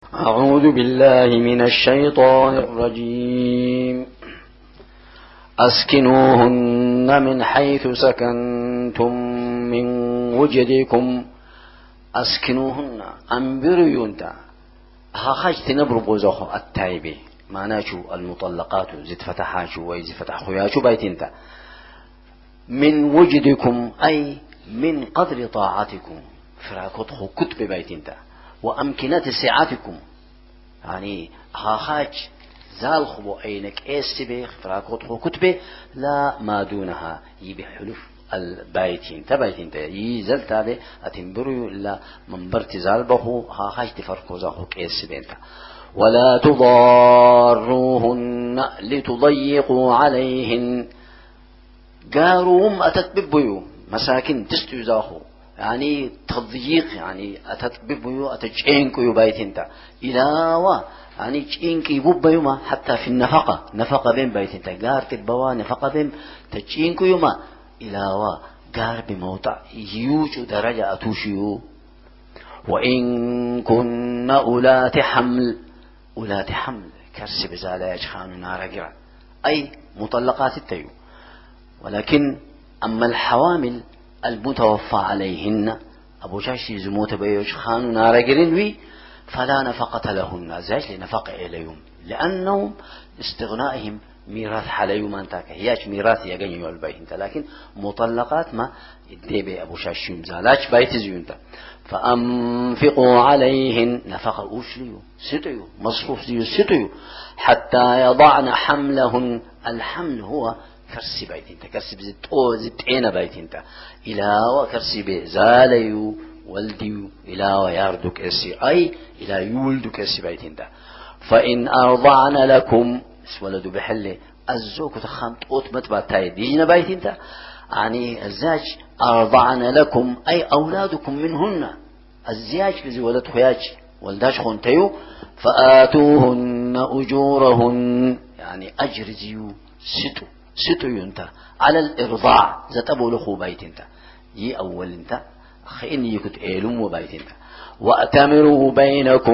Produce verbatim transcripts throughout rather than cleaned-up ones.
أعوذ بالله من الشيطان الرجيم. أسكنوهن من حيث سكنتم من وجدكم. أسكنوهن أنبريونتا هاخاج تنبر بوزخو التايبي معناته المطلقات زد فتحاجو ويزد فتحخياجو بيتنتا من وجدكم أي من قدر طاعتكم فراكتخو كتب بيتنتا وأمكنة سعاتكم يعني هاخاج زال خبو أينك إستبه فراكتخو كتب لا ما دونها يبي حلف البيتين تبايتين تي زل تابع أتنبرو إلا من برتزال بخو هاخاج تفرقو زاخو كيس بينتا ولا تضاروهن لتضيقوا عليهن. قاروم أتتببيو مساكن تستو زاخو يعني تضييق يعني أتتببيو أتجئنكو يبايتين تا إلاوا يعني تجئنكي ببيوما حتى في النفقة نفقة بين بايتين تا قار تتبوا نفقة بين تجئنكو يوما إلاوا قار بموضع يوجو درجة أتوشيو. وإن كن أولات حمل أولات حمل كرسي بزالة يجخانو نارا قرا أي مطلقات التيو. ولكن أما الحوامل المتوفى عليهن أبو شاشي زموت بيجخانو نارا قرنوي فلا نفقة لهن زاج لنفقة إليهم لأنهم استغنائهم ميراث حليو ما انتاك هياش ميراث يغنيو البيت لكن مطلقات ما يدي ابو شاشيم زالاش بايت زيونتا. فانفقوا عليهن نفقه اوشليو ستيو مصروف زيو ستيو حتى يضعن حملهن. الحمل هو كرسي بيتنتا كرسي بزت او زتينا بيتنتا الى وكرسي بزاليو ولديو الى وياردك اسي اي الى يولدك اسي بيتنتا. فان ارضعن لكم ولدوا بحله الزوج تخان طوت متبع تاي دينا بايت انت يعني الزاج أرضعن لكم أي أولادكم منهن الزياج بزي ولد خياج ولداش خنتيو فآتوهن أجورهن يعني أجر زيو ستو ستو ينتا على الإرضاع ذات أبو لخو بايت انت يي أول انت خيني يكت إيلوم وبايت انت. وأتمروا بينكم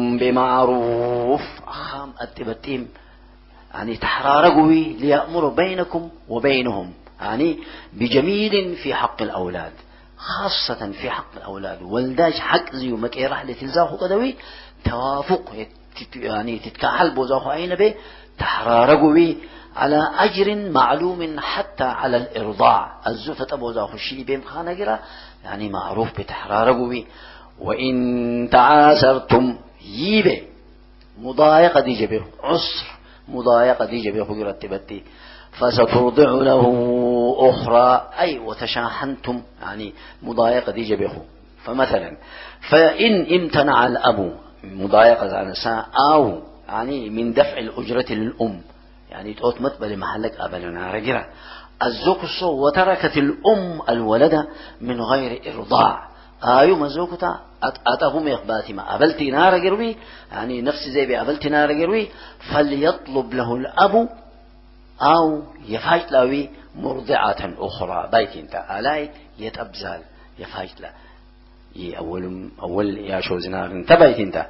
بمعروف أخام أتبتيم يعني تحرارقوي ليأمر بينكم وبينهم يعني بجميل في حق الأولاد خاصة في حق الأولاد والداج حق زيو مكي رحلة تلزاخو قدوي توافق يعني تتكحل بوزاخو أين به تحرارقوي على أجر معلوم حتى على الإرضاع الزوفة بوزاخو الشيء بهم خانقرة يعني معروف بتحرارقوي. وإن تعاسرتم يبه مضايقة دي جبه عسر مضايقة دي جبه خجرة تبتي فسترضع له أخرى أي وتشاحنتم يعني مضايقة دي جبه. فمثلا فإن امتنع الأب مضايقة عن الساعة أو يعني من دفع الأجرة للأم يعني تقوت متبل محلك أبلنا رجرة الزوكسو وتركت الأم الولد من غير إرضاع آيو مزوكتا أتهم يخباتي ما أبلتي نار جروي يعني نفس زي بأبلتي نار جروي فليطلب له الأب أو يفاجت له مرضعة أخرى بيت انت ألاي يتأبزال يفاجت له أول أول يا شو زنار انت بيت انت.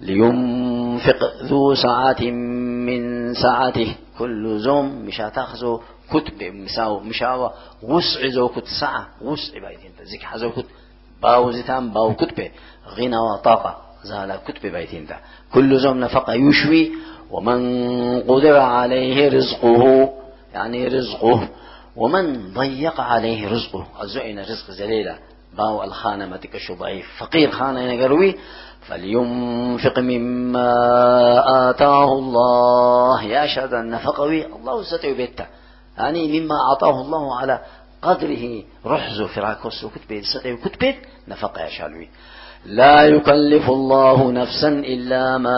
لينفق ذو ساعة من ساعته كل زوم مش هتاخذه كتب مساو مشاوى وسع زو كت ساعة وسع بيت انت زيك حزو كت باو زتام باو كتبه غنى وطاقة زال كتبه بيتين ده كل زوم نفقة يشوي. ومن قدر عليه رزقه يعني رزقه ومن ضيق عليه رزقه الزعين رزق زليلة باو الخانة ما تكشو ضعيف فقير خانة ينقروي فلينفق مما آتاه الله يا شهد النفقوي الله ستعو بيته يعني مما أعطاه الله على قدره رحزو فراكوس وكتبه ستعو كتبه نفق يا شالوي. لا يكلف الله نفسا إلا ما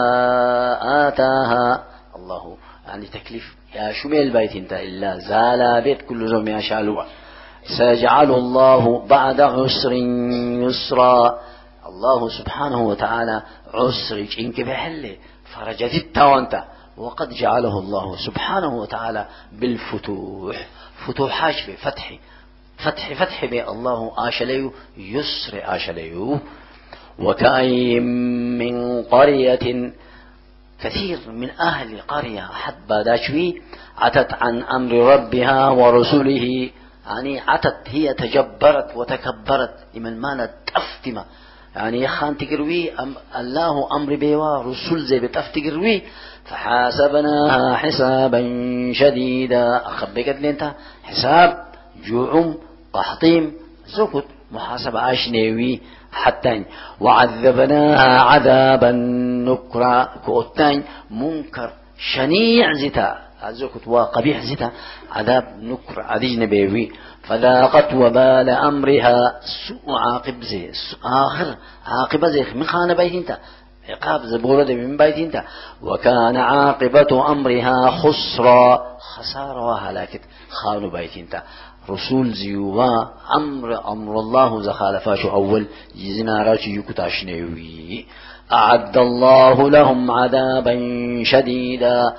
آتاها الله يعني تكليف يا شميل بيت انت إلا زالا بيت كل زوم يا شالوه. سيجعل الله بعد عسر يسرا الله سبحانه وتعالى عسر إنك بحله فرجت التوانت وقد جعله الله سبحانه وتعالى بالفتوح فتوحاش بفتح فتح فتح بي الله آشليو يسر آشليو. وكأي من قرية كثير من أهل قرية حتى داشوي عتت عن أمر ربها ورسله، يعني عتت هي تجبرت وتكبرت لمن مالت تفتما، يعني يخان تقروي أم الله أمر بيوا رسول زي بتفتقروي. فحاسبناها حسابا شديدا، أخبقت لنتا حساب جوعم قحطيم زكت محاسبة عشنيوي حتى. وعذبناها عذابا نكرا كوتان منكر شنيع زتا زكت وقبيح زتا عذاب نكر عديجن بيوي. فذاقت وبال أمرها سوء عاقب زي آخر عاقبة زي من خان بيتنتا عقاب زبورة من بيتنتا. وكان عاقبة أمرها خسرا خسارة وهلاكت خانوا بيتنتا. رسول زيوا أمر أمر الله زخالفاش أول يزنارات يكتاشنيوي. أعد الله لهم عذابا شديدا.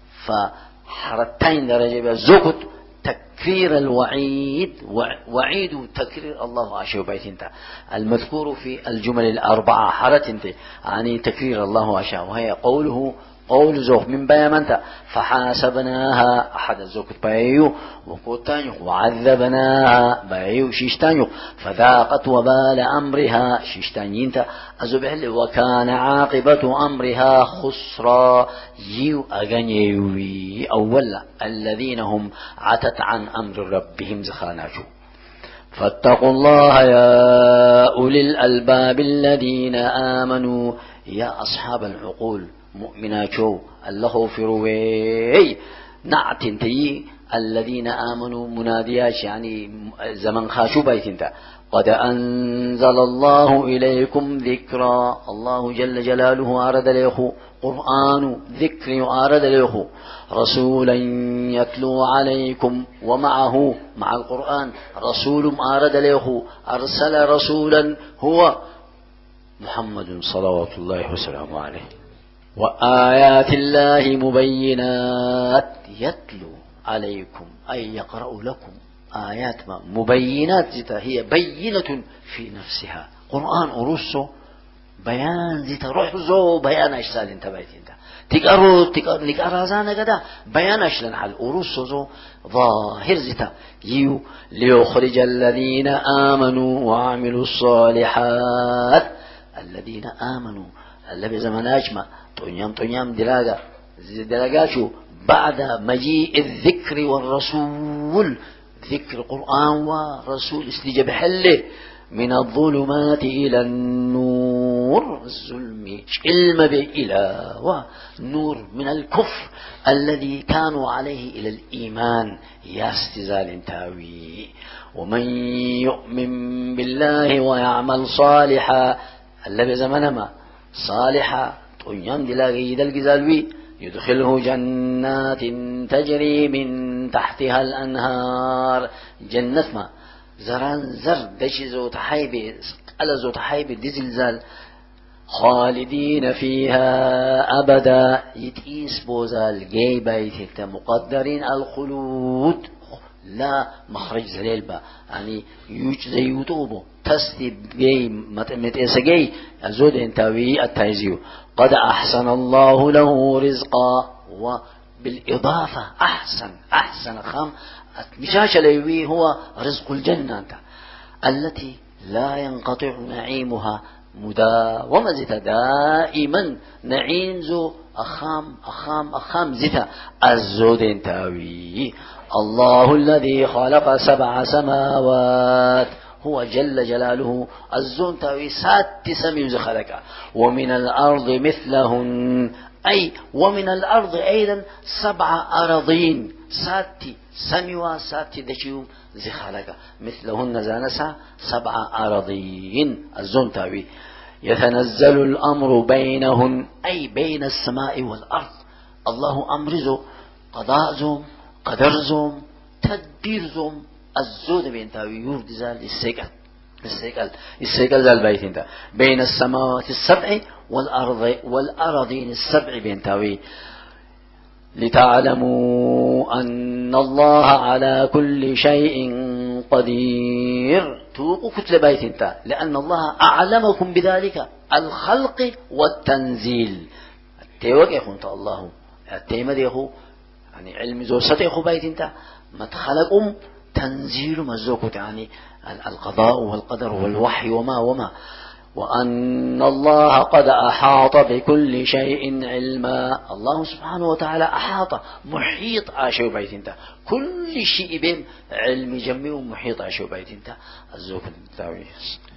فحرتين درجة بزكت تكرير الوعيد، وعيد تكرير الله عشو بيت انت المذكور في الجمل الأربعة حرت انت يعني تكرير الله عشو، وهي قوله قول زوج من بيامنتا. فحاسبناها أحد الزوج بايو وقوتانيو وعذبناها بايو شيشتانيو. فذاقت وبال أمرها شيشتانينتا أزبهل. وكان عاقبة أمرها خسرا يو أغنيوي أولا الذين هم عتت عن أمر ربهم زخاناجو. فاتقوا الله يا أولي الألباب الذين آمنوا، يا أصحاب العقول مؤمناتو الله فروي نعتنتي الذين آمنوا منادياش يعني زمن خاشو بيتنتا. قد أنزل الله إليكم ذكرا، الله جل جلاله أرد له قرآن ذكر أرد له رسولا يتلو عليكم، ومعه مع القرآن رسول أرد له أرسل رسولا هو محمد صلوات الله وسلامه عليه. وآيات الله مبينات يتلو عليكم أي يقرأ لكم آيات مبينات زتا هي بينة في نفسها. قرآن أرسو بيان زتا روح زو بيان أشسال انت بيت انت تقرأ تقرأ نقرأ زانا قدا بيان أشلن حال أرسو زو ظاهر زتا يو ليخرج الذين آمنوا وعملوا الصالحات. الذين آمنوا الذي زمن أجمع طنيام طنيام دلاغا دلاغاشو بعد مجيء الذكر والرسول، ذكر القرآن ورسول استجاب حله من الظلمات إلى النور، الظلم علم إلى ونور من الكفر الذي كانوا عليه إلى الإيمان يستزال تاوي. ومن يؤمن بالله ويعمل صالحا الذي زمنما صالحا طنيام دلاغي دلقزالوي يدخله جنات تجري من تحتها الأنهار. جنة ما زران زر دشي زو تحيبي على زو تحيبي دي زلزال خالدين فيها أبدا يتئيس بوزال جاي بيت مقدرين الخلود لا مخرج زليلبا يعني يوج زي يوتوبو تستي جاي متأسا جاي الزود انتاوي التايزيو. قد أحسن الله له رزقا، وبالإضافة أحسن أحسن خام مشاش ليوي هو رزق الجنة التي لا ينقطع نعيمها مداومة زتا دائما نعيم زو أخام أخام أخام زتا الزود انتاوي. الله الذي خلق سبع سماوات هو جل جلاله الزون تاوي سات سمي خلقا. ومن الأرض مثلهن أي ومن الأرض أيضا سبع أراضين ساتي سميوا ساتي دشيو زي خلقا مثلهن زانسا سبع أراضين الزون تاوي. يتنزل الأمر بينهن أي بين السماء والأرض. الله أمرزو قضاء زوم قدر زوم تدبير زوم الزود بين تاوي يورد زال السيقل السيقل السيقل زال بيتين تا بين السماوات السبع والأرض والأراضين السبع بين تاوي. لتعلموا أن الله على كل شيء قدير توقوا كتل بيت انت، لأن الله أعلمكم بذلك الخلق والتنزيل. التيوك يا أخو الله التيمة يا أخو يعني علم زوسة يا أخو بيت انت ما تخلقهم تنزيل مزوكت يعني القضاء والقدر والوحي وما وما وأن الله قد أحاط بكل شيء علما. الله سبحانه وتعالى أحاط محيط عاشو بيت انت كل شيء بهم علم جميع محيط عاشو بيت انت الزوك الداوي.